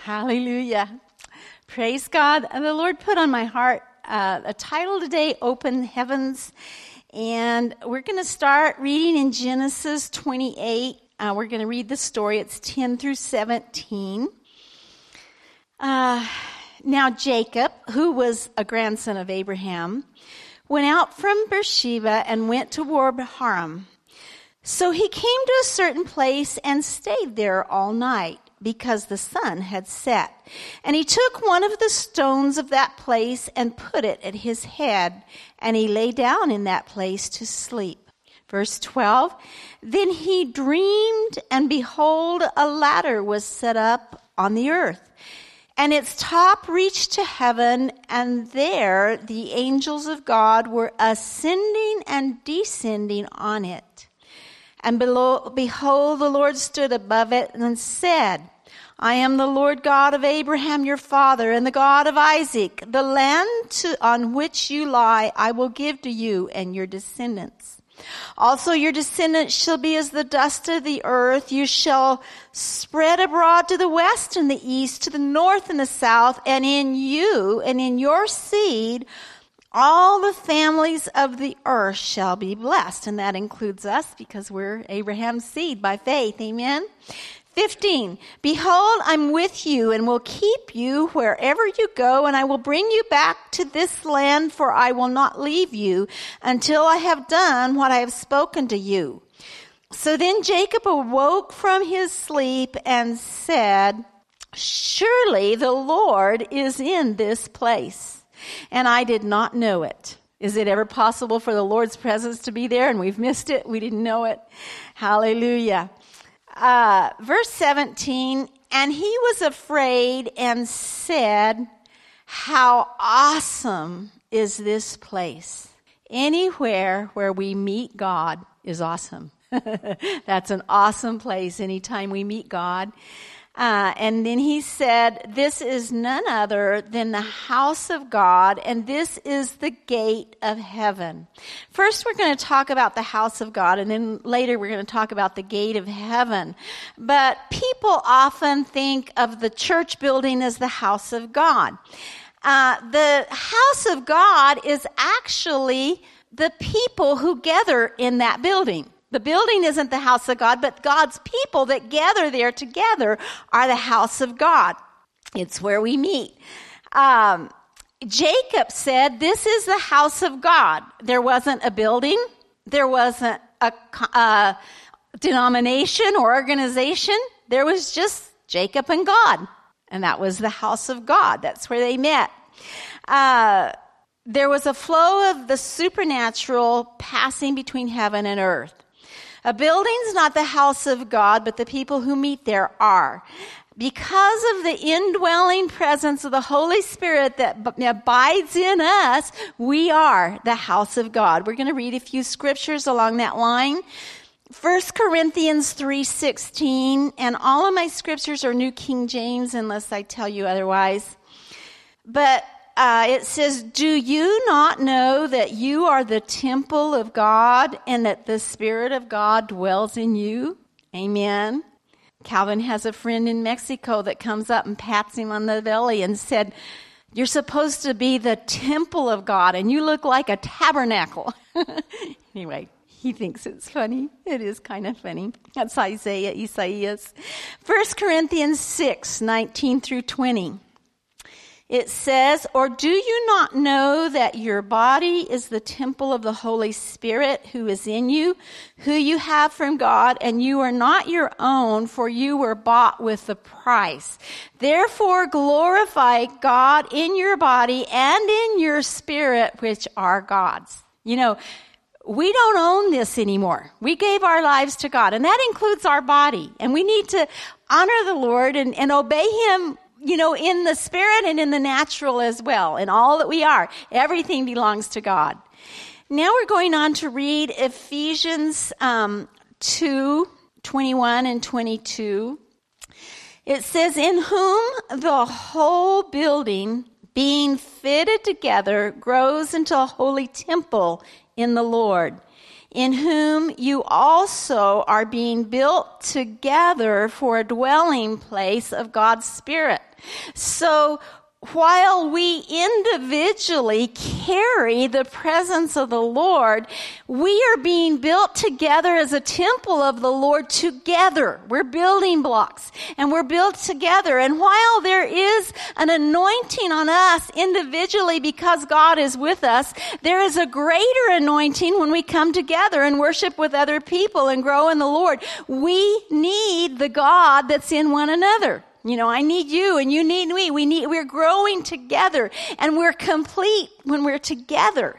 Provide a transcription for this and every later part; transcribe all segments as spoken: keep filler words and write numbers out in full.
Hallelujah. Praise God. And the Lord put on my heart uh, a title today, Open Heavens. And we're going to start reading in Genesis twenty-eight. Uh, we're going to read the story. It's ten through seventeen. Uh, now Jacob, who was a grandson of Abraham, went out from Beersheba and went toward Haran. So he came to a certain place and stayed there all night, because the sun had set. And he took one of the stones of that place and put it at his head, and he lay down in that place to sleep. Verse twelve, then he dreamed, and behold, a ladder was set up on the earth, and its top reached to heaven, and there the angels of God were ascending and descending on it. And below, behold, the Lord stood above it and said, I am the Lord God of Abraham your father, and the God of Isaac. The land to, on which you lie I will give to you and your descendants. Also your descendants shall be as the dust of the earth. You shall spread abroad to the west and the east, to the north and the south, and in you and in your seed all the families of the earth shall be blessed. And that includes us, because we're Abraham's seed by faith. Amen. fifteen, behold, I'm with you and will keep you wherever you go, and I will bring you back to this land, for I will not leave you until I have done what I have spoken to you. So then Jacob awoke from his sleep and said, surely the Lord is in this place, and I did not know it. Is it ever possible for the Lord's presence to be there and we've missed it? We didn't know it. Hallelujah. Uh, verse seventeen, and he was afraid and said, how awesome is this place? Anywhere where we meet God is awesome. That's an awesome place anytime we meet God. Uh, and then he said, this is none other than the house of God, and this is the gate of heaven. First, we're going to talk about the house of God, and then later we're going to talk about the gate of heaven. But people often think of the church building as the house of God. Uh, the house of God is actually the people who gather in that building. The building isn't the house of God, but God's people that gather there together are the house of God. It's where we meet. Um, Jacob said, this is the house of God. There wasn't a building. There wasn't a, a denomination or organization. There was just Jacob and God. And that was the house of God. That's where they met. Uh, there was a flow of the supernatural passing between heaven and earth. A building's not the house of God, but the people who meet there are. Because of the indwelling presence of the Holy Spirit that abides in us, we are the house of God. We're going to read a few scriptures along that line. First Corinthians three sixteen, and all of my scriptures are New King James unless I tell you otherwise. But Uh, it says, do you not know that you are the temple of God and that the Spirit of God dwells in you? Amen. Calvin has a friend in Mexico that comes up and pats him on the belly and said, you're supposed to be the temple of God and you look like a tabernacle. Anyway, he thinks it's funny. It is kind of funny. That's Isaiah, Isaias. First Corinthians six nineteen through twenty. It says, or do you not know that your body is the temple of the Holy Spirit who is in you, who you have from God, and you are not your own, for you were bought with a price. Therefore glorify God in your body and in your spirit, which are God's. You know, we don't own this anymore. We gave our lives to God, and that includes our body. And we need to honor the Lord and, and obey Him, you know, in the spirit and in the natural as well, in all that we are. Everything belongs to God. Now we're going on to read Ephesians um, two, twenty-one and twenty-two. It says, in whom the whole building, being fitted together, grows into a holy temple in the Lord. in whom you also are being built together for a dwelling place of God's Spirit. So while we individually carry the presence of the Lord, we are being built together as a temple of the Lord together. We're building blocks and we're built together. And while there is an anointing on us individually because God is with us, there is a greater anointing when we come together and worship with other people and grow in the Lord. We need the God that's in one another. You know, I need you and you need me. We need, we're growing together and we're complete when we're together.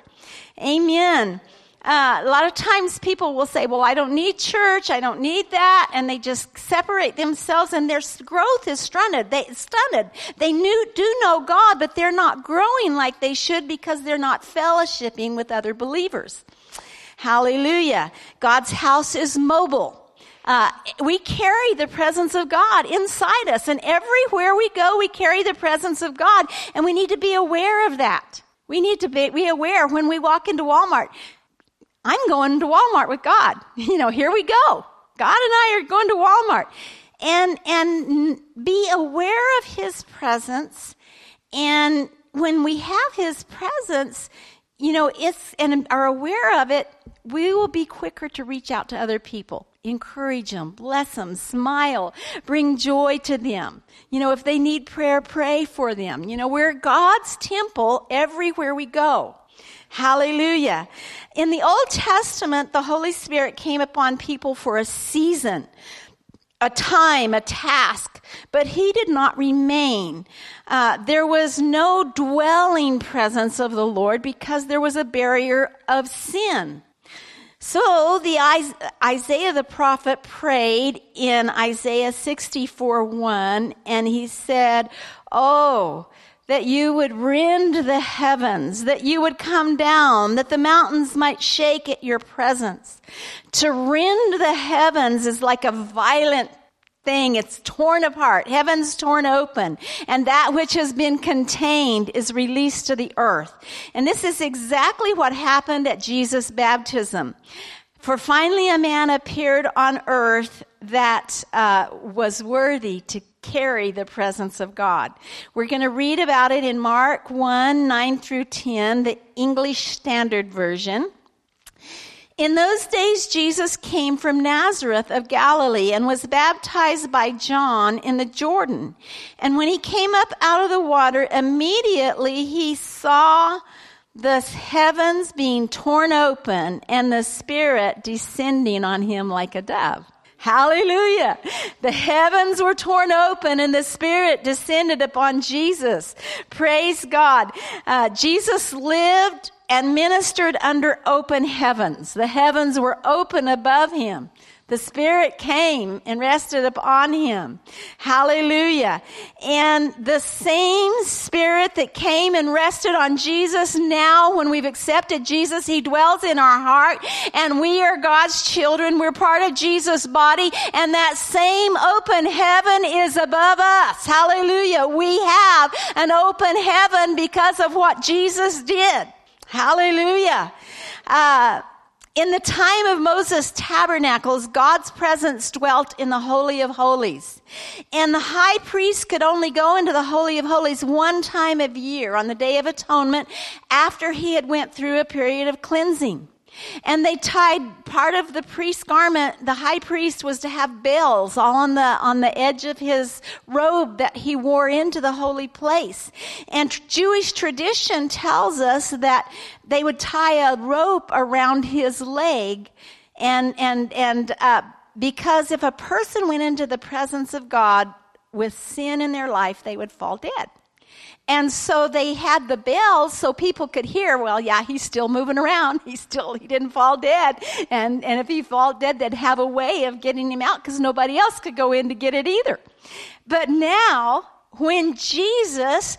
Amen. Uh, a lot of times people will say, well, I don't need church. I don't need that. And they just separate themselves and their growth is stunted. They, stunted. They knew, do know God, but they're not growing like they should because they're not fellowshipping with other believers. Hallelujah. God's house is mobile. Uh, we carry the presence of God inside us, and everywhere we go, we carry the presence of God, and we need to be aware of that. We need to be, be aware when we walk into Walmart. I'm going to Walmart with God. You know, here we go. God and I are going to Walmart. And, and be aware of His presence, and when we have His presence, you know, it's, and are aware of it, we will be quicker to reach out to other people. Encourage them, bless them, smile, bring joy to them. You know, if they need prayer, pray for them. You know, we're God's temple everywhere we go. Hallelujah. In the Old Testament, the Holy Spirit came upon people for a season, a time, a task, but He did not remain. Uh, there was no dwelling presence of the Lord because there was a barrier of sin. So the Isaiah the prophet prayed in Isaiah sixty-four one, and he said, oh, that you would rend the heavens, that you would come down, that the mountains might shake at your presence. To rend the heavens is like a violent thing. It's torn apart. Heaven's torn open. And that which has been contained is released to the earth. And this is exactly what happened at Jesus' baptism. For finally a man appeared on earth that uh, was worthy to carry the presence of God. We're going to read about it in Mark one, nine through ten, the English Standard Version. In those days, Jesus came from Nazareth of Galilee and was baptized by John in the Jordan. And when he came up out of the water, immediately he saw the heavens being torn open and the Spirit descending on him like a dove. Hallelujah. The heavens were torn open and the Spirit descended upon Jesus. Praise God. Uh, Jesus lived and ministered under open heavens. The heavens were open above him. The Spirit came and rested upon him. Hallelujah. And the same Spirit that came and rested on Jesus, now when we've accepted Jesus, He dwells in our heart and we are God's children. We're part of Jesus' body, and that same open heaven is above us. Hallelujah. We have an open heaven because of what Jesus did. Hallelujah. Uh, In the time of Moses' tabernacles, God's presence dwelt in the Holy of Holies. And the high priest could only go into the Holy of Holies one time of year on the Day of Atonement after he had went through a period of cleansing. And they tied part of the priest's garment. The high priest was to have bells all on the on the edge of his robe that he wore into the holy place. And Jewish tradition tells us that they would tie a rope around his leg, and and and uh, because if a person went into the presence of God with sin in their life, they would fall dead. And so they had the bells so people could hear, well, yeah, he's still moving around. He's still, he didn't fall dead. And, and if he fall dead, they'd have a way of getting him out because nobody else could go in to get it either. But now, when Jesus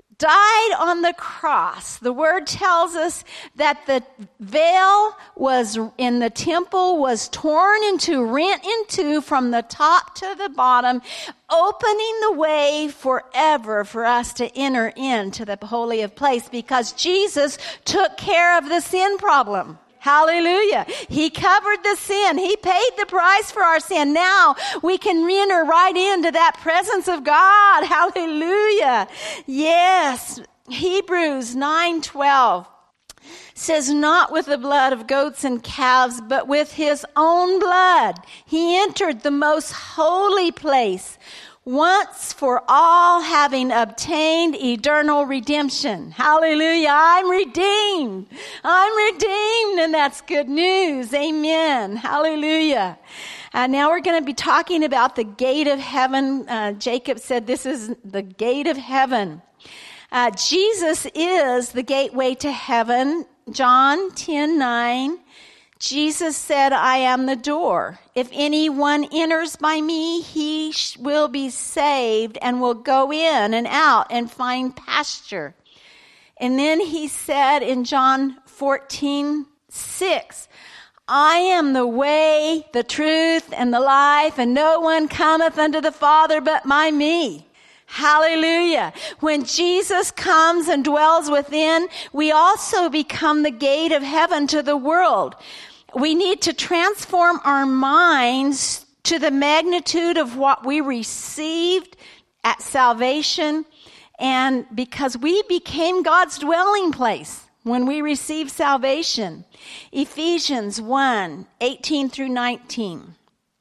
died on the cross, the word tells us that the veil was in the temple was torn into, rent in two from the top to the bottom, opening the way forever for us to enter into the Holy of Place because Jesus took care of the sin problem. Hallelujah. He covered the sin. He paid the price for our sin. Now we can enter right into that presence of God. Hallelujah. Yes. Hebrews nine twelve says, not with the blood of goats and calves, but with his own blood. He entered the most holy place once for all, having obtained eternal redemption. Hallelujah. I'm redeemed. I'm redeemed, and that's good news. Amen. Hallelujah. Uh, now we're going to be talking about the gate of heaven. Uh, Jacob said this is the gate of heaven. Uh, Jesus is the gateway to heaven. John ten nine. Jesus said, I am the door. If anyone enters by me, he sh- will be saved and will go in and out and find pasture. And then he said in John fourteen six, I am the way, the truth, and the life, and no one cometh unto the Father but by me. Hallelujah. When Jesus comes and dwells within, we also become the gate of heaven to the world. We need to transform our minds to the magnitude of what we received at salvation, and because we became God's dwelling place when we received salvation. Ephesians one eighteen through nineteen.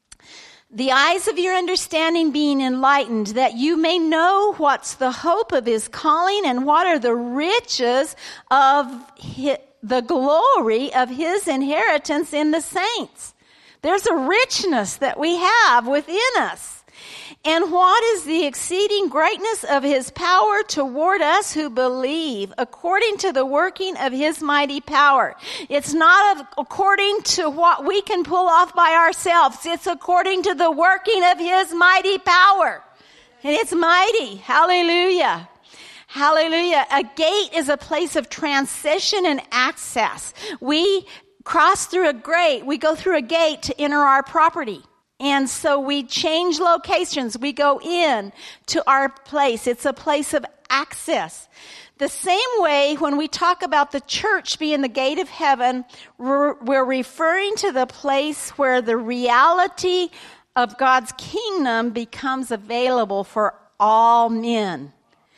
The eyes of your understanding being enlightened, that you may know what's the hope of his calling and what are the riches of his, the glory of his inheritance in the saints. There's a richness that we have within us. And what is the exceeding greatness of his power toward us who believe, according to the working of his mighty power? It's not according to what we can pull off by ourselves. It's according to the working of his mighty power. And it's mighty. Hallelujah. Hallelujah. A gate is a place of transition and access. We cross through a gate. We go through a gate to enter our property. And so we change locations. We go in to our place. It's a place of access. The same way when we talk about the church being the gate of heaven, we're, we're referring to the place where the reality of God's kingdom becomes available for all men.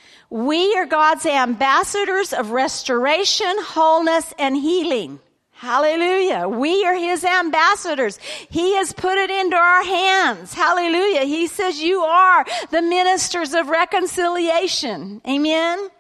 We are God's ambassadors of restoration, wholeness, and healing. Hallelujah. We are his ambassadors. He has put it into our hands. Hallelujah. He says you are the ministers of reconciliation. Amen.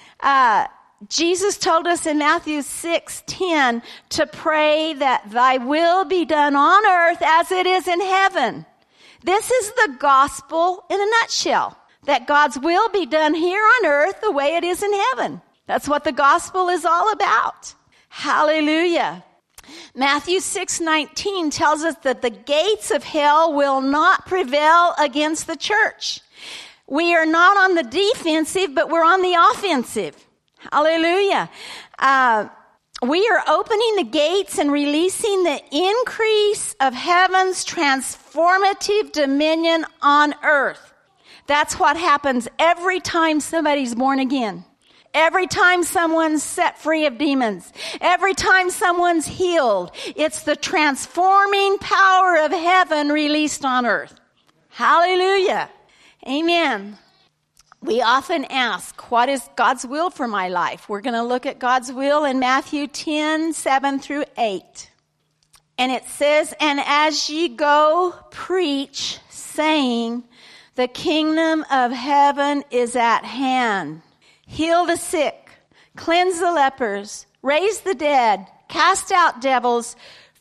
Uh, Jesus told us in Matthew six ten to pray that thy will be done on earth as it is in heaven. This is the gospel in a nutshell, that God's will be done here on earth the way it is in heaven. That's what the gospel is all about. Hallelujah. Matthew six nineteen tells us that the gates of hell will not prevail against the church. We are not on the defensive, but we're on the offensive. Hallelujah. Uh, we are opening the gates and releasing the increase of heaven's transformative dominion on earth. That's what happens every time somebody's born again. Every time someone's set free of demons, every time someone's healed, it's the transforming power of heaven released on earth. Hallelujah. Amen. We often ask, what is God's will for my life? We're going to look at God's will in Matthew ten, seven through eight. And it says, and as ye go, preach, saying, the kingdom of heaven is at hand. Heal the sick, cleanse the lepers, raise the dead, cast out devils.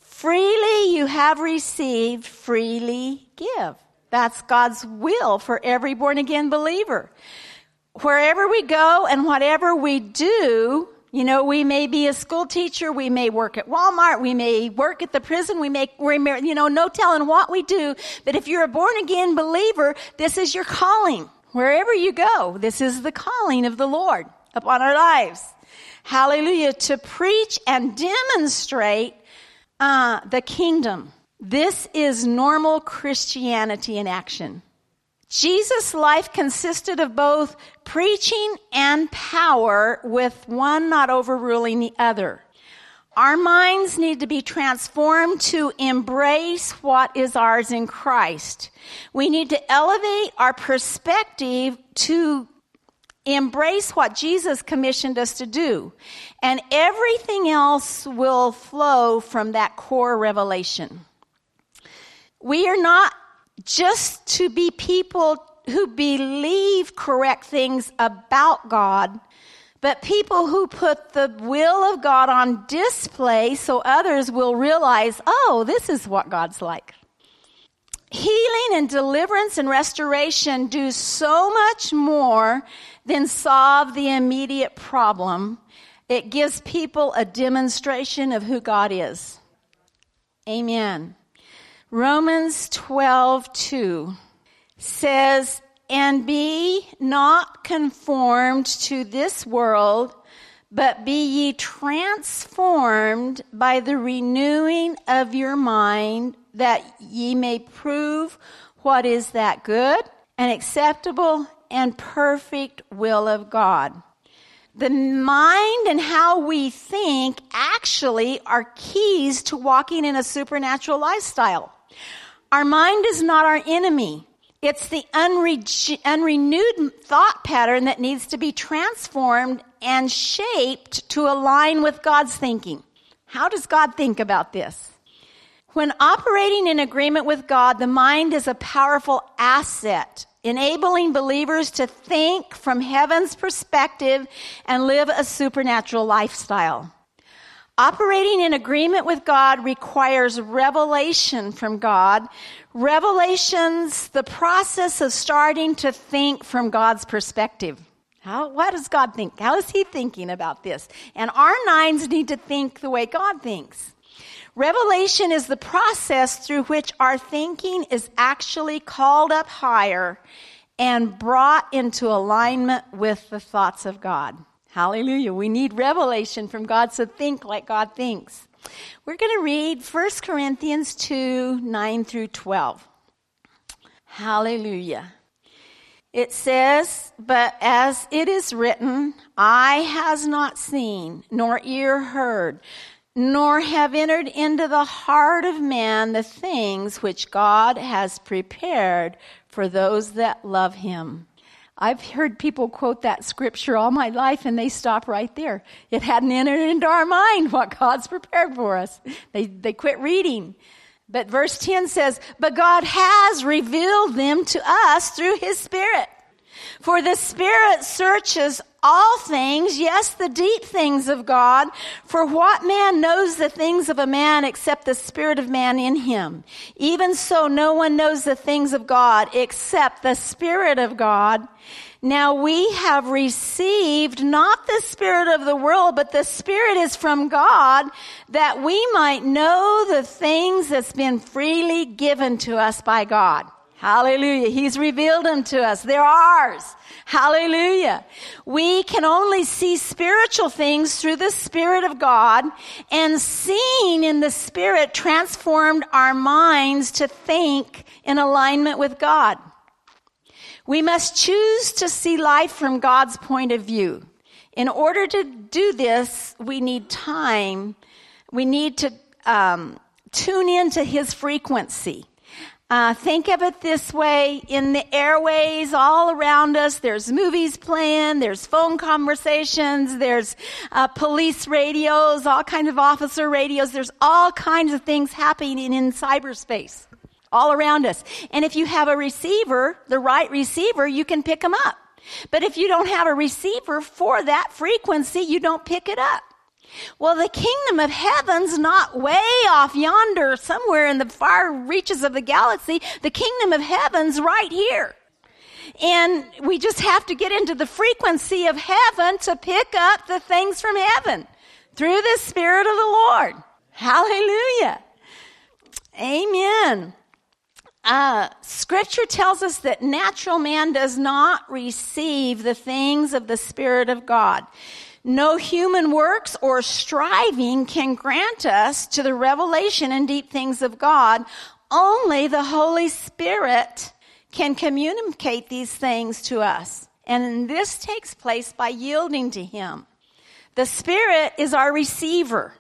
Freely you have received, freely give. That's God's will for every born-again believer. Wherever we go and whatever we do, you know, we may be a school teacher, we may work at Walmart, we may work at the prison, we may, we may you know, no telling what we do. But if you're a born-again believer, this is your calling. Wherever you go, this is the calling of the Lord upon our lives. Hallelujah. To preach and demonstrate uh, the kingdom. This is normal Christianity in action. Jesus' life consisted of both preaching and power, with one not overruling the other. Our minds need to be transformed to embrace what is ours in Christ. We need to elevate our perspective to embrace what Jesus commissioned us to do. And everything else will flow from that core revelation. We are not just to be people who believe correct things about God, but people who put the will of God on display so others will realize, oh, this is what God's like. Healing and deliverance and restoration do so much more than solve the immediate problem. It gives people a demonstration of who God is. Amen. Romans twelve two says, and be not conformed to this world, but be ye transformed by the renewing of your mind, that ye may prove what is that good and acceptable and perfect will of God. The mind and how we think actually are keys to walking in a supernatural lifestyle. Our mind is not our enemy. It's the unre- unrenewed thought pattern that needs to be transformed and shaped to align with God's thinking. How does God think about this? When operating in agreement with God, the mind is a powerful asset, enabling believers to think from heaven's perspective and live a supernatural lifestyle. Operating in agreement with God requires revelation from God. Revelation's the process of starting to think from God's perspective. How, what does God think? How is he thinking about this? And our minds need to think the way God thinks. Revelation is the process through which our thinking is actually called up higher and brought into alignment with the thoughts of God. Hallelujah. We need revelation from God to think like God thinks. We're going to read First Corinthians two, nine through twelve. Hallelujah. It says, but as it is written, eye has not seen, nor ear heard, nor have entered into the heart of man the things which God has prepared for those that love him. I've heard people quote that scripture all my life, and they stop right there. It hadn't entered into our mind what God's prepared for us. They they quit reading. But verse ten says, but God has revealed them to us through his Spirit. For the Spirit searches all things, yes, the deep things of God. For what man knows the things of a man except the spirit of man in him? Even so, no one knows the things of God except the Spirit of God. Now we have received not the spirit of the world, but the Spirit is from God, that we might know the things that's been freely given to us by God. Hallelujah. He's revealed them to us. They're ours. Hallelujah. We can only see spiritual things through the Spirit of God, and seeing in the Spirit transformed our minds to think in alignment with God. We must choose to see life from God's point of view. In order to do this, we need time. We need to um, tune into his frequency. Uh, think of it this way. In the airways all around us, there's movies playing, there's phone conversations, there's uh, police radios, all kinds of officer radios. There's all kinds of things happening in cyberspace all around us. And if you have a receiver, the right receiver, you can pick them up. But if you don't have a receiver for that frequency, you don't pick it up. Well, the kingdom of heaven's not way off yonder somewhere in the far reaches of the galaxy. The kingdom of heaven's right here. And we just have to get into the frequency of heaven to pick up the things from heaven through the Spirit of the Lord. Hallelujah. Amen. Uh, scripture tells us that natural man does not receive the things of the Spirit of God. No human works or striving can grant us to the revelation and deep things of God. Only the Holy Spirit can communicate these things to us. And this takes place by yielding to him. The Spirit is our receiver.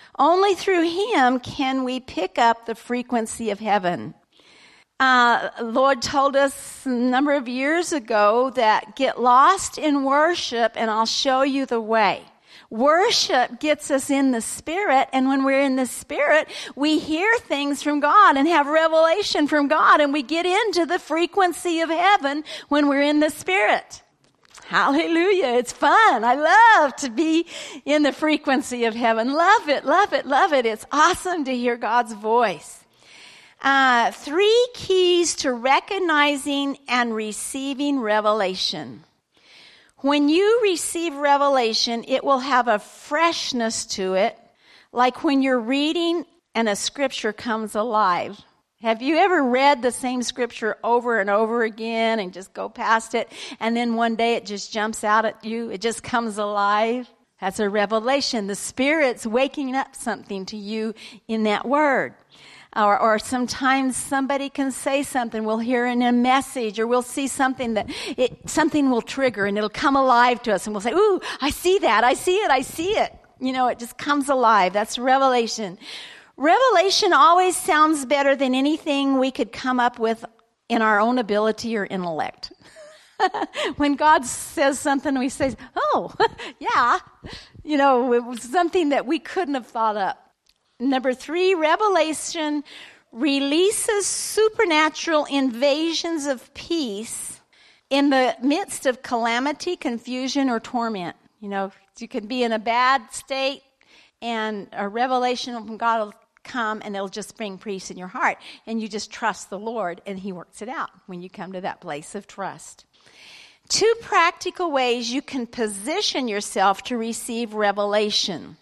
Only through him can we pick up the frequency of heaven. Uh, Lord told us a number of years ago that get lost in worship and I'll show you the way. Worship gets us in the Spirit, and when we're in the Spirit, we hear things from God and have revelation from God, and we get into the frequency of heaven when we're in the Spirit. Hallelujah. It's fun. I love to be in the frequency of heaven. Love it, love it, love it. It's awesome to hear God's voice. Uh, three keys to recognizing and receiving revelation. When you receive revelation, it will have a freshness to it, like when you're reading and a scripture comes alive. Have you ever read the same scripture over and over again and just go past it, and then one day it just jumps out at you, it just comes alive? That's a revelation. The Spirit's waking up something to you in that word. Or, or sometimes somebody can say something, we'll hear in a message, or we'll see something that, it, something will trigger and it'll come alive to us, and we'll say, ooh, I see that, I see it, I see it. You know, it just comes alive. That's revelation. Revelation always sounds better than anything we could come up with in our own ability or intellect. When God says something, we say, oh, yeah, you know, it was something that we couldn't have thought up. Number three, revelation releases supernatural invasions of peace in the midst of calamity, confusion, or torment. You know, you can be in a bad state, and a revelation from God will come, and it'll just bring peace in your heart. And you just trust the Lord, and he works it out when you come to that place of trust. Two practical ways you can position yourself to receive revelation.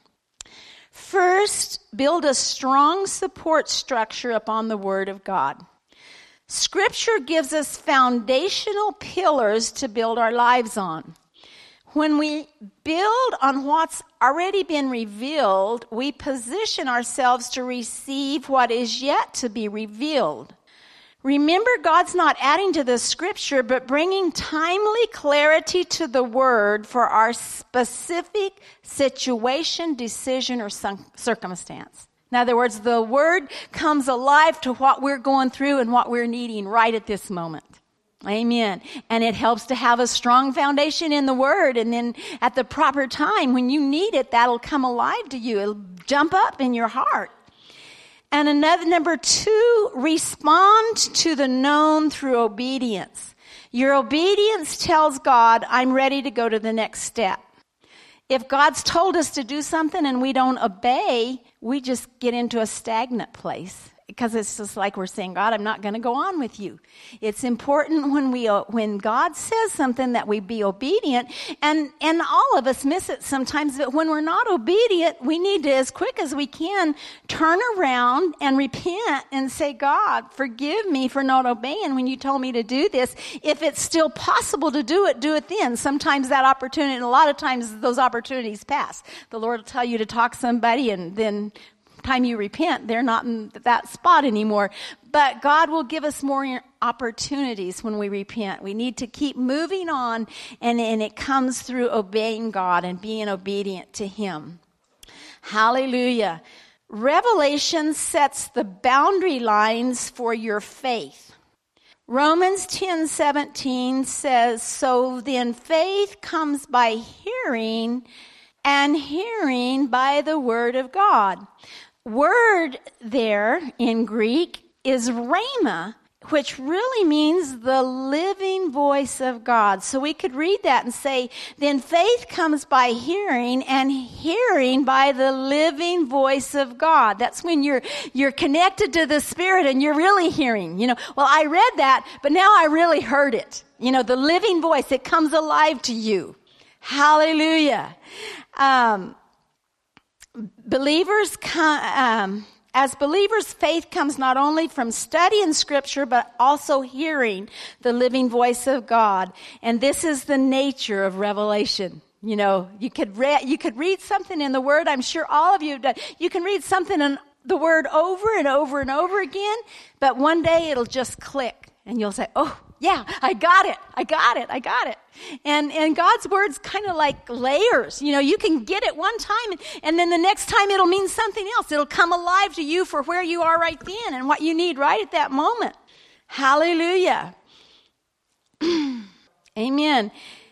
First, build a strong support structure upon the Word of God. Scripture gives us foundational pillars to build our lives on. When we build on what's already been revealed, we position ourselves to receive what is yet to be revealed. Remember, God's not adding to the Scripture, but bringing timely clarity to the Word for our specific situation, decision, or circumstance. In other words, the Word comes alive to what we're going through and what we're needing right at this moment. Amen. And it helps to have a strong foundation in the Word, and then at the proper time, when you need it, that'll come alive to you. It'll jump up in your heart. And another, number two, respond to the known through obedience. Your obedience tells God, I'm ready to go to the next step. If God's told us to do something and we don't obey, we just get into a stagnant place. Because it's just like we're saying, God, I'm not going to go on with you. It's important when we, when God says something that we be obedient, and, and all of us miss it sometimes, but when we're not obedient, we need to, as quick as we can, turn around and repent and say, God, forgive me for not obeying when you told me to do this. If it's still possible to do it, do it then. Sometimes that opportunity, and a lot of times those opportunities pass. The Lord will tell you to talk to somebody, and then time you repent, they're not in that spot anymore. But God will give us more opportunities when we repent. We need to keep moving on, and, and it comes through obeying God and being obedient to him. Hallelujah. Revelation sets the boundary lines for your faith. Romans ten seventeen says, so then faith comes by hearing, and hearing by the word of God. Word there in Greek is rhema, which really means the living voice of God. So we could read that and say, then faith comes by hearing, and hearing by the living voice of God. That's when you're you're connected to the Spirit and you're really hearing. You know, well, I read that, but now I really heard it. You know, the living voice, it comes alive to you. Hallelujah. Um, believers, come, um, as believers, faith comes not only from studying Scripture, but also hearing the living voice of God. And this is the nature of revelation. You know, you could read, you could read something in the Word. I'm sure all of you have done. You can read something in the Word over and over and over again, but one day it'll just click, and you'll say, "Oh, Yeah, I got it. I got it. I got it. And and God's word's kind of like layers. You know, you can get it one time and, and then the next time it'll mean something else. It'll come alive to you for where you are right then and what you need right at that moment. Hallelujah. Amen.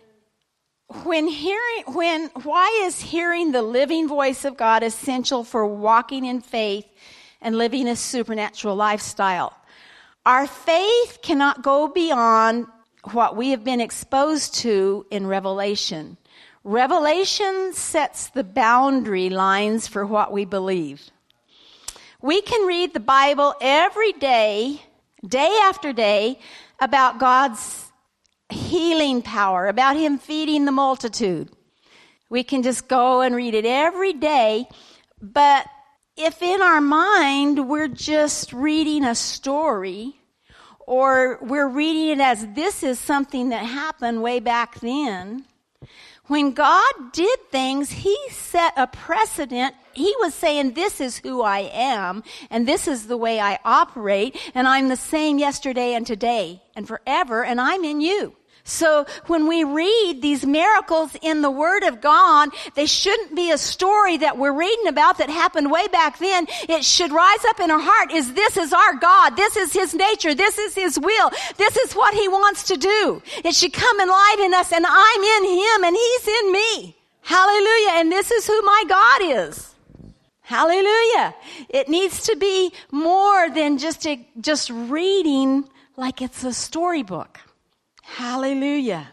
When hearing, when, why is hearing the living voice of God essential for walking in faith and living a supernatural lifestyle? Our faith cannot go beyond what we have been exposed to in Revelation. Revelation sets the boundary lines for what we believe. We can read the Bible every day, day after day, about God's healing power, about him feeding the multitude. We can just go and read it every day, but if in our mind we're just reading a story, or we're reading it as this is something that happened way back then, when God did things, he set a precedent. He was saying, this is who I am, and this is the way I operate, and I'm the same yesterday and today and forever, and I'm in you. So when we read these miracles in the Word of God, they shouldn't be a story that we're reading about that happened way back then. It should rise up in our heart is this is our God. This is his nature. This is his will. This is what he wants to do. It should come alive in us, and I'm in him and he's in me. Hallelujah. And this is who my God is. Hallelujah. It needs to be more than just a, just reading like it's a storybook. Hallelujah.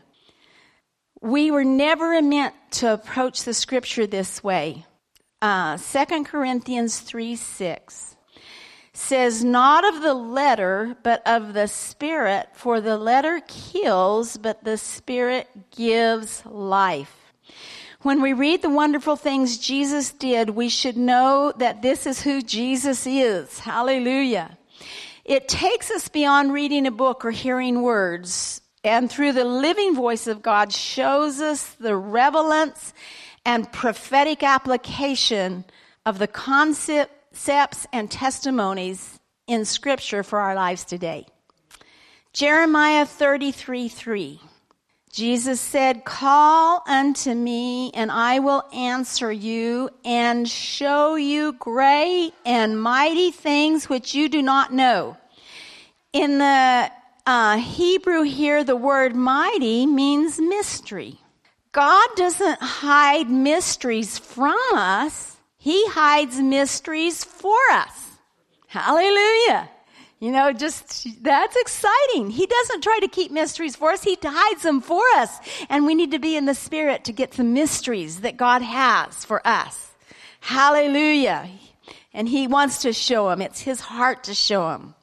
We were never meant to approach the scripture this way. Uh, Second Corinthians three six says, not of the letter, but of the Spirit, for the letter kills, but the Spirit gives life. When we read the wonderful things Jesus did, we should know that this is who Jesus is. Hallelujah. It takes us beyond reading a book or hearing words, and through the living voice of God shows us the relevance and prophetic application of the concepts and testimonies in Scripture for our lives today. Jeremiah thirty-three three. Jesus said, call unto me, and I will answer you and show you great and mighty things which you do not know. In the uh, Hebrew here, the word mighty means mystery. God doesn't hide mysteries from us. He hides mysteries for us. Hallelujah. You know, just, that's exciting. He doesn't try to keep mysteries for us. He hides them for us. And we need to be in the Spirit to get the mysteries that God has for us. Hallelujah. And he wants to show them. It's his heart to show them.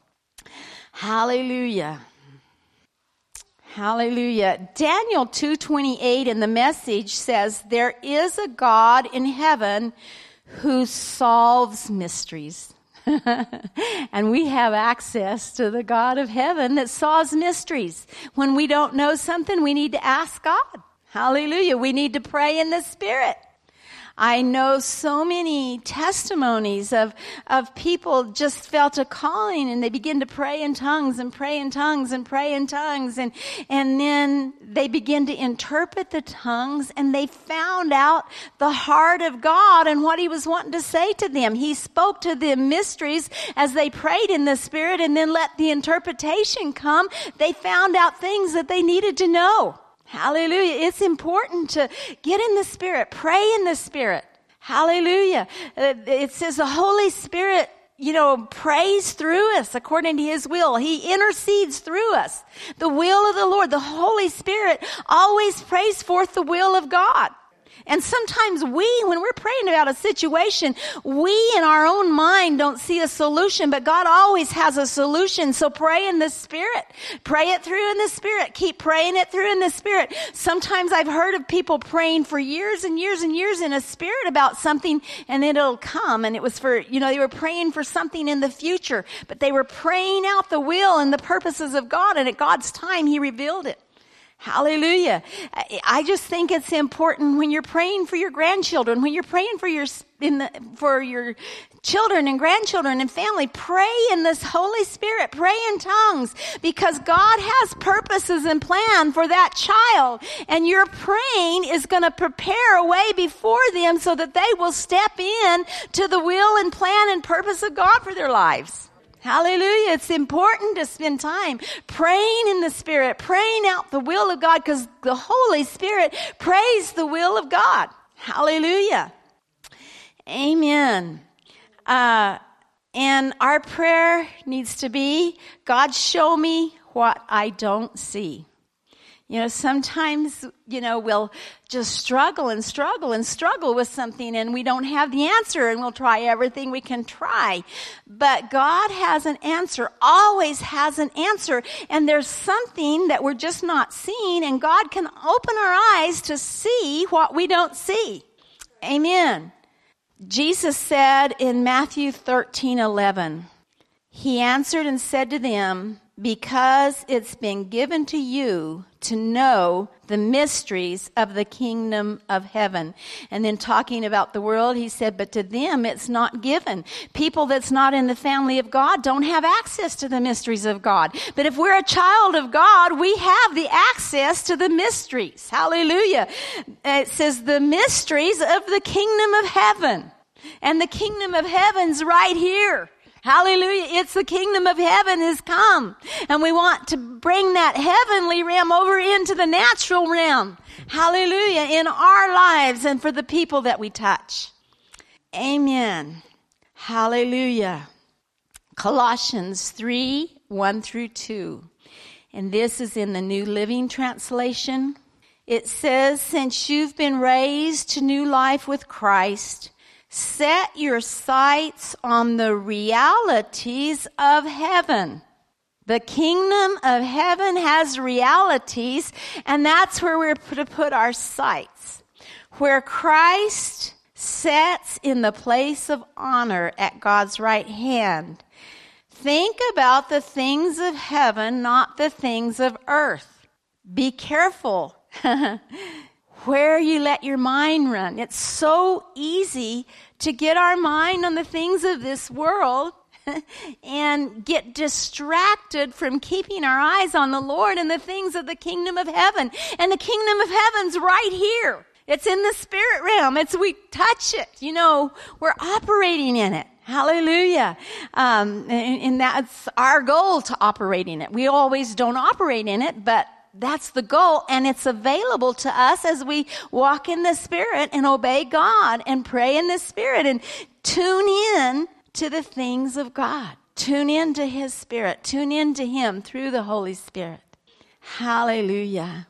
Hallelujah. Hallelujah. Daniel two twenty-eight in the Message says, there is a God in heaven who solves mysteries. And we have access to the God of heaven that solves mysteries. When we don't know something, we need to ask God. Hallelujah. We need to pray in the Spirit. I know so many testimonies of, of people just felt a calling and they begin to pray in tongues and pray in tongues and pray in tongues. And, and then they begin to interpret the tongues and they found out the heart of God and what he was wanting to say to them. He spoke to them mysteries as they prayed in the Spirit and then let the interpretation come. They found out things that they needed to know. Hallelujah. It's important to get in the Spirit, pray in the Spirit. Hallelujah. It says the Holy Spirit, you know, prays through us according to his will. He intercedes through us. The will of the Lord, the Holy Spirit always prays forth the will of God. And sometimes we, when we're praying about a situation, we in our own mind don't see a solution, but God always has a solution. So pray in the Spirit. Pray it through in the Spirit. Keep praying it through in the Spirit. Sometimes I've heard of people praying for years and years and years in a spirit about something, and then it'll come. And it was for, you know, they were praying for something in the future, but they were praying out the will and the purposes of God, and at God's time, he revealed it. Hallelujah. I just think it's important when you're praying for your grandchildren, when you're praying for your in the, for your children and grandchildren and family, pray in this Holy Spirit, pray in tongues, because God has purposes and plan for that child, and your praying is going to prepare a way before them so that they will step in to the will and plan and purpose of God for their lives. Hallelujah. It's important to spend time praying in the Spirit, praying out the will of God, because the Holy Spirit prays the will of God. Hallelujah. Amen. Uh, and our prayer needs to be, God, show me what I don't see. You know, sometimes, you know, we'll just struggle and struggle and struggle with something and we don't have the answer, and we'll try everything we can try. But God has an answer, always has an answer. And there's something that we're just not seeing, and God can open our eyes to see what we don't see. Amen. Jesus said in Matthew thirteen eleven, He answered and said to them, because it's been given to you to know the mysteries of the kingdom of heaven. And then talking about the world, he said, but to them it's not given. People that's not in the family of God don't have access to the mysteries of God. But if we're a child of God, we have the access to the mysteries. Hallelujah. It says the mysteries of the kingdom of heaven. And the kingdom of heaven's right here. Hallelujah. It's the kingdom of heaven has come. And we want to bring that heavenly realm over into the natural realm. Hallelujah. In our lives and for the people that we touch. Amen. Hallelujah. Colossians three, one through two. And this is in the New Living Translation. It says, since you've been raised to new life with Christ, set your sights on the realities of heaven. The kingdom of heaven has realities, and that's where we're to put our sights. Where Christ sits in the place of honor at God's right hand. Think about the things of heaven, not the things of earth. Be careful where you let your mind run. It's so easy to get our mind on the things of this world and get distracted from keeping our eyes on the Lord and the things of the kingdom of heaven. And the kingdom of heaven's right here. It's in the spirit realm. It's we touch it. You know, we're operating in it. Hallelujah. Um, and, and that's our goal, to operate in it. We always don't operate in it, but that's the goal, and it's available to us as we walk in the Spirit and obey God and pray in the Spirit and tune in to the things of God. Tune in to His Spirit. Tune in to Him through the Holy Spirit. Hallelujah.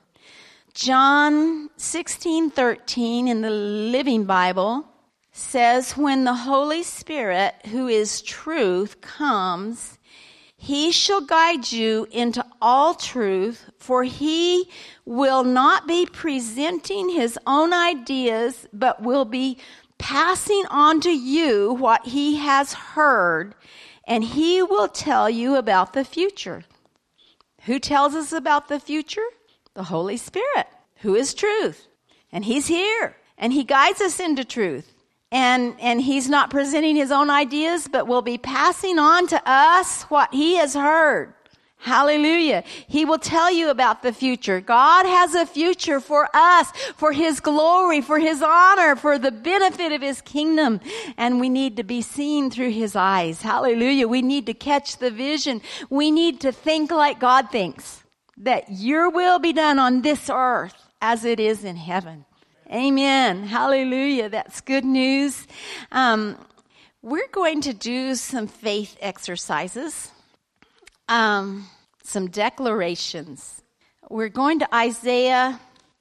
John sixteen thirteen in the Living Bible says, when the Holy Spirit, who is truth, comes, He shall guide you into all truth, for He will not be presenting His own ideas, but will be passing on to you what He has heard, and He will tell you about the future. Who tells us about the future? The Holy Spirit, who is truth. And He's here, and He guides us into truth. And, and He's not presenting His own ideas, but will be passing on to us what He has heard. Hallelujah. He will tell you about the future. God has a future for us, for His glory, for His honor, for the benefit of His kingdom. And we need to be seen through His eyes. Hallelujah. We need to catch the vision. We need to think like God thinks, that your will be done on this earth as it is in heaven. Amen. Hallelujah. That's good news. Um, we're going to do some faith exercises, um, some declarations. We're going to Isaiah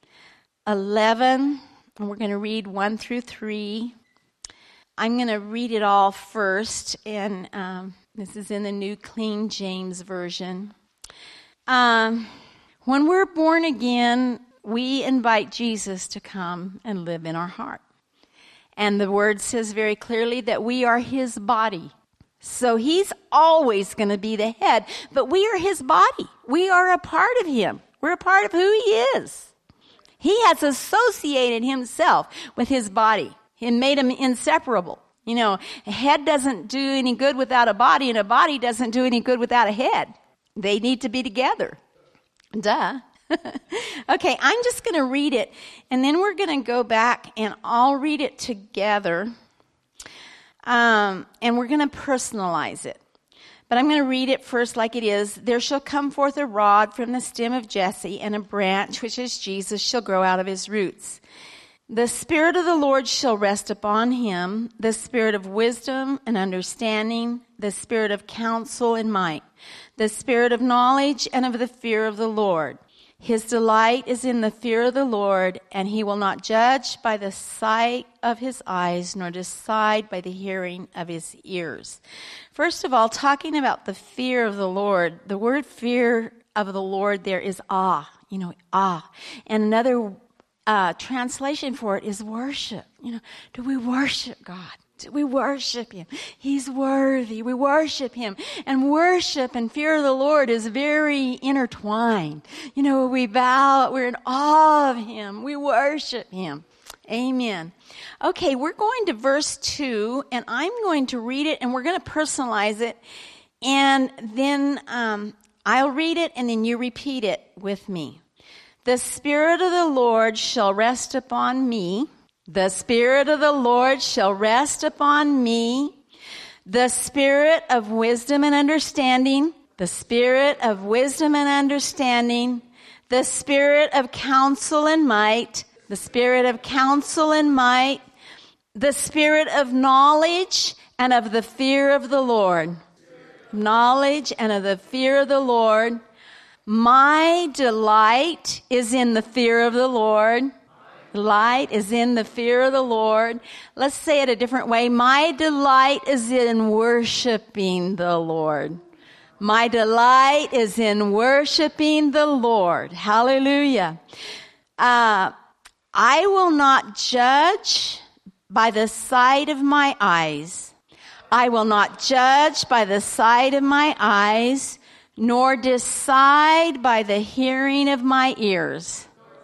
eleven, and we're going to read one through three. I'm going to read it all first, and um, this is in the New King James Version. Um, when we're born again, we invite Jesus to come and live in our heart. And the word says very clearly that we are His body. So He's always going to be the head, but we are His body. We are a part of Him. We're a part of who he is. He has associated himself with his body and made him inseparable. You know, a head doesn't do any good without a body, and a body doesn't do any good without a head. They need to be together. Duh. Okay, I'm just going to read it, and then we're going to go back, and I'll read it together, um, and we're going to personalize it. But I'm going to read it first like it is. There shall come forth a rod from the stem of Jesse, and a branch, which is Jesus, shall grow out of his roots. The Spirit of the Lord shall rest upon him, the Spirit of wisdom and understanding, the Spirit of counsel and might, the Spirit of knowledge and of the fear of the Lord. His delight is in the fear of the Lord, and he will not judge by the sight of his eyes, nor decide by the hearing of his ears. First of all, talking about the fear of the Lord, the word fear of the Lord there is awe, you know, awe. And another uh, translation for it is worship. You know, do we worship God? Do we worship him? He's worthy. We worship him. And worship and fear of the Lord is very intertwined. You know, we bow, we're in awe of him. We worship him. Amen. Okay, we're going to verse two, and I'm going to read it, and we're going to personalize it. And then um, I'll read it, and then you repeat it with me. The Spirit of the Lord shall rest upon me. The Spirit of the Lord shall rest upon me, the Spirit of wisdom and understanding, the Spirit of wisdom and understanding, the Spirit of counsel and might, the Spirit of counsel and might, the Spirit of knowledge and of the fear of the Lord. Knowledge and of the fear of the Lord. My delight is in the fear of the Lord. Delight is in the fear of the Lord. Let's say it a different way. My delight is in worshiping the Lord. My delight is in worshiping the Lord. Hallelujah. Uh, I will not judge by the sight of my eyes. I will not judge by the sight of my eyes, nor decide by the hearing of my ears.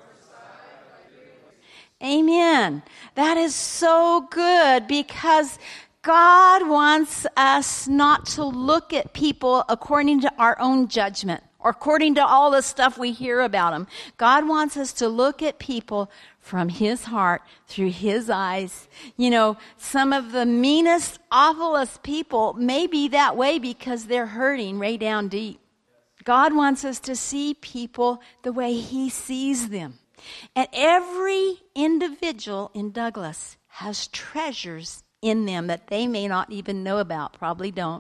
Amen. That is so good, because God wants us not to look at people according to our own judgment or according to all the stuff we hear about them. God wants us to look at people from his heart, through his eyes. You know, some of the meanest, awfulest people may be that way because they're hurting way down deep. God wants us to see people the way he sees them. And every individual in Douglas has treasures in them that they may not even know about, probably don't.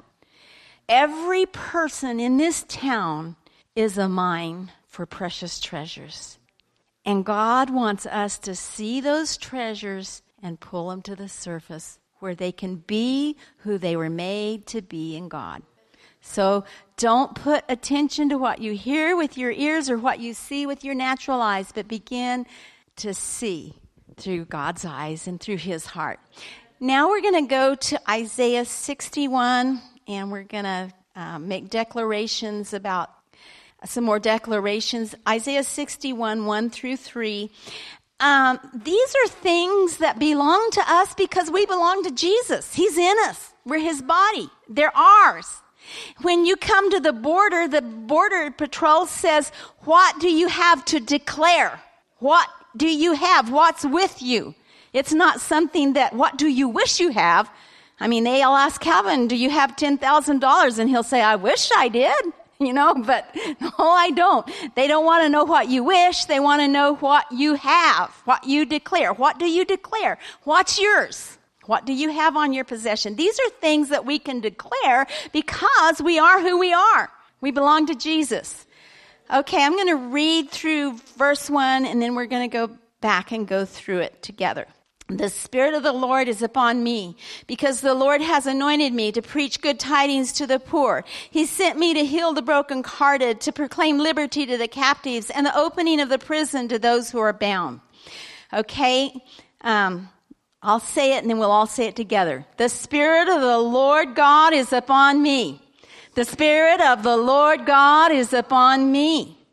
Every person in this town is a mine for precious treasures. And God wants us to see those treasures and pull them to the surface where they can be who they were made to be in God. So don't put attention to what you hear with your ears or what you see with your natural eyes, but begin to see through God's eyes and through his heart. Now we're going to go to Isaiah sixty-one, and we're going to uh, make declarations about some more declarations. Isaiah sixty-one, one through three. Um, these are things that belong to us because we belong to Jesus. He's in us. We're his body. They're ours. When you come to the border, the border patrol says, what do you have to declare? What do you have? What's with you? It's not something that, what do you wish you have? I mean, they'll ask Calvin, do you have ten thousand dollars? And he'll say, I wish I did, you know, but no, I don't. They don't want to know what you wish. They want to know what you have, what you declare. What do you declare? What's yours? What do you have on your possession? These are things that we can declare because we are who we are. We belong to Jesus. Okay, I'm going to read through verse one, and then we're going to go back and go through it together. The Spirit of the Lord is upon me, because the Lord has anointed me to preach good tidings to the poor. He sent me to heal the brokenhearted, to proclaim liberty to the captives, and the opening of the prison to those who are bound. Okay, um... I'll say it and then we'll all say it together. The Spirit of the Lord God is upon me. The Spirit of the Lord God is upon me,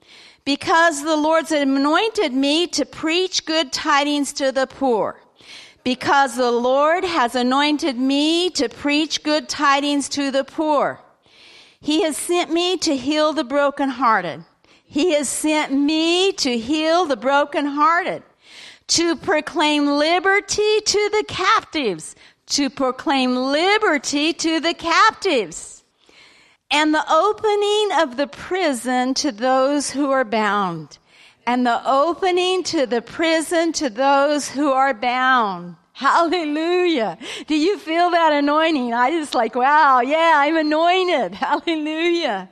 Because the Lord's anointed me to preach good tidings to the poor. Because the Lord has anointed me to preach good tidings to the poor. He has sent me to heal the brokenhearted. He has sent me to heal the brokenhearted, to proclaim liberty to the captives, to proclaim liberty to the captives, and the opening of the prison to those who are bound, and the opening to the prison to those who are bound. Hallelujah. Do you feel that anointing? I just like, wow, yeah, I'm anointed. Hallelujah.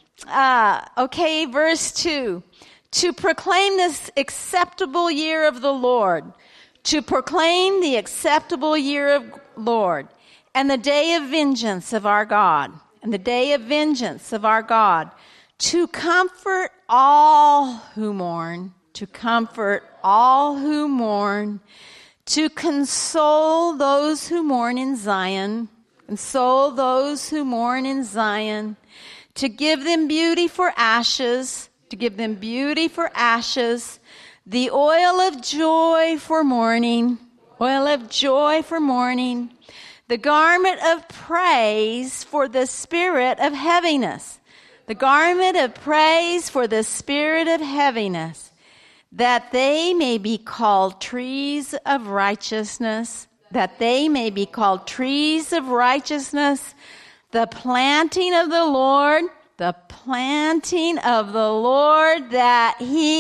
Uh, okay, verse two. To proclaim this acceptable year of the Lord. To proclaim the acceptable year of Lord. And the day of vengeance of our God. And the day of vengeance of our God. To comfort all who mourn. To comfort all who mourn. To console those who mourn in Zion. Console those who mourn in Zion. To give them beauty for ashes, to give them beauty for ashes, the oil of joy for mourning, oil of joy for mourning, the garment of praise for the spirit of heaviness, the garment of praise for the spirit of heaviness, that they may be called trees of righteousness, that they may be called trees of righteousness, the planting of the Lord, the planting of the Lord, that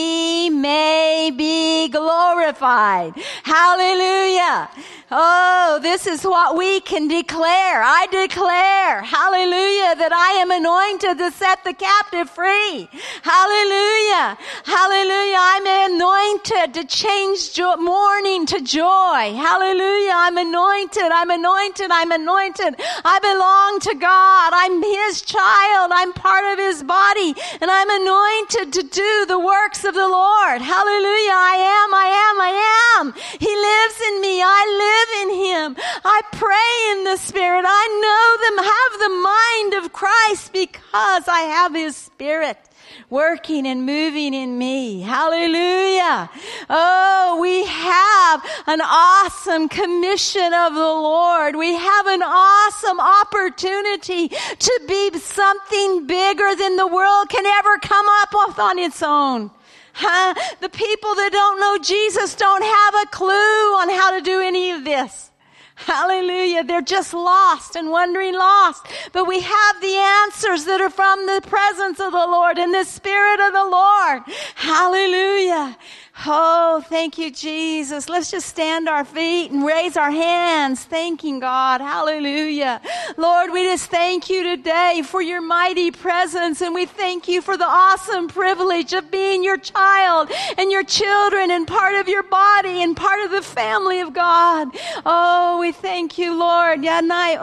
he may be glorified. Hallelujah. Oh, this is what we can declare. I declare, hallelujah, that I am anointed to set the captive free. Hallelujah. Hallelujah. I'm anointed to change joy, mourning to joy. Hallelujah. I'm anointed. I'm anointed. I'm anointed. I belong to God. I'm his child. I'm part of his body, and I'm anointed to do the works of the Lord. Hallelujah. I am, I am, I am. He lives in me. I live in him. I pray in the Spirit. I know them, have the mind of Christ because I have his Spirit working and moving in me. Hallelujah. Oh, we have an awesome commission of the Lord. We have an awesome opportunity to be something bigger than the world can ever come up with on its own. Huh? The people that don't know Jesus don't have a clue on how to do any of this. Hallelujah. They're just lost and wandering lost. But we have the answers that are from the presence of the Lord and the Spirit of the Lord. Hallelujah. Oh, thank you, Jesus. Let's just stand our feet and raise our hands, thanking God. Hallelujah. Lord, we just thank you today for your mighty presence, and we thank you for the awesome privilege of being your child and your children and part of your body and part of the family of God. Oh, we thank you, Lord. We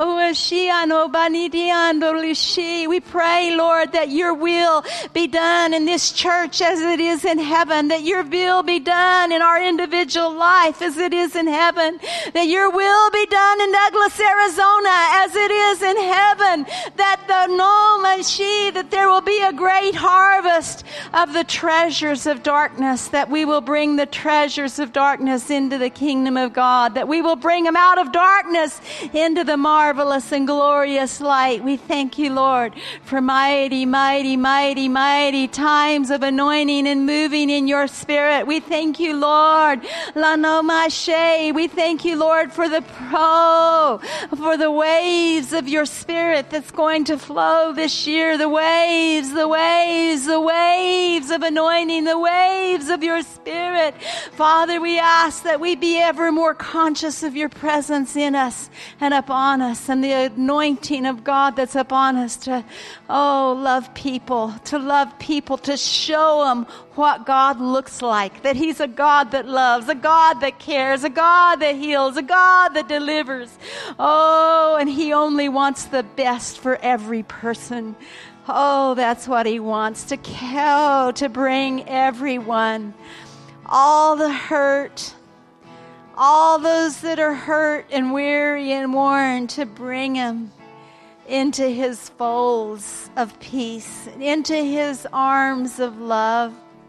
pray, Lord, that your will be done in this church as it is in heaven, that your will be done in our individual life as it is in heaven, that your will be done in Douglas, Arizona as it is in heaven, that the Nomashi, that there will be a great harvest of the treasures of darkness, that we will bring the treasures of darkness into the kingdom of God, that we will bring them out of darkness into the marvelous and glorious light. We thank you, Lord, for mighty, mighty, mighty, mighty times of anointing and moving in your Spirit. We thank you, Lord. Lanomashe. We thank you, Lord, for the pro, for the waves of your Spirit that's going to flow this year. The waves, the waves, the waves of anointing, the waves of your Spirit. Father, we ask that we be ever more conscious of your presence in us and upon us, and the anointing of God that's upon us to, oh, love people, to love people, to show them what God looks like, that he's a God that loves, a God that cares, a God that heals, a God that delivers. Oh, and he only wants the best for every person. Oh, that's what he wants, to oh, to bring everyone, all the hurt, all those that are hurt and weary and worn, to bring them into his folds of peace, into his arms of love.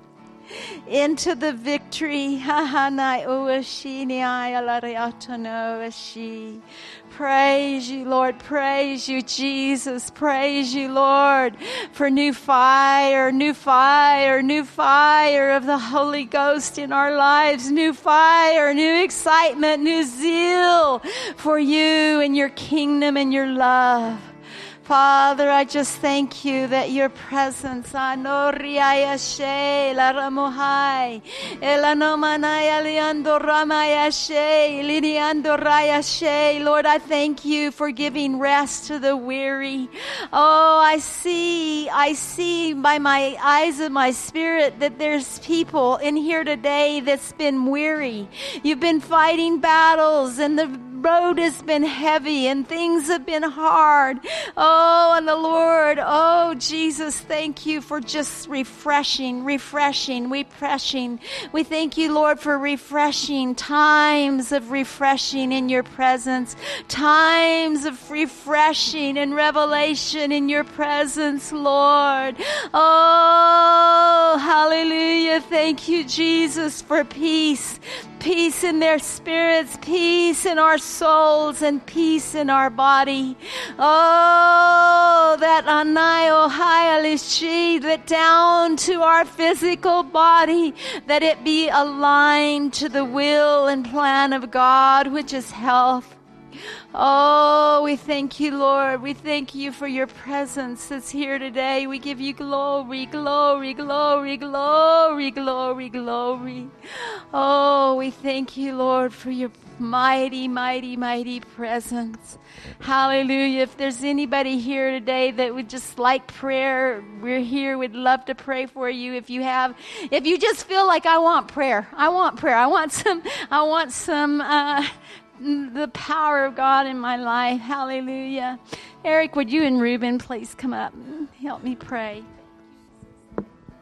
into the victory. Praise you, Lord. Praise you, Jesus. Praise you, Lord, for new fire, new fire, new fire of the Holy Ghost in our lives. New fire, new excitement, new zeal for you and your kingdom and your love. Father, I just thank you that your presence, Lord, I thank you for giving rest to the weary. Oh, I see, I see by my eyes of my spirit that there's people in here today that's been weary. You've been fighting battles and the road has been heavy and things have been hard. Oh, and the Lord, oh, Jesus, thank you for just refreshing, refreshing, refreshing. We thank you, Lord, for refreshing, times of refreshing in your presence, times of refreshing and revelation in your presence, Lord. Oh, hallelujah. Thank you, Jesus, for peace. Peace in their spirits, peace in our souls, and peace in our body. Oh, that anayo hayalishi, that down to our physical body, that it be aligned to the will and plan of God, which is health. Oh, we thank you, Lord. We thank you for your presence that's here today. We give you glory, glory, glory, glory, glory, glory. Oh, we thank you, Lord, for your mighty, mighty, mighty presence. Hallelujah. If there's anybody here today that would just like prayer, we're here. We'd love to pray for you. If you have, if you just feel like I want prayer, I want prayer. I want some, I want some, uh, the power of God in my life. Hallelujah. Eric, would you and Reuben please come up and help me pray?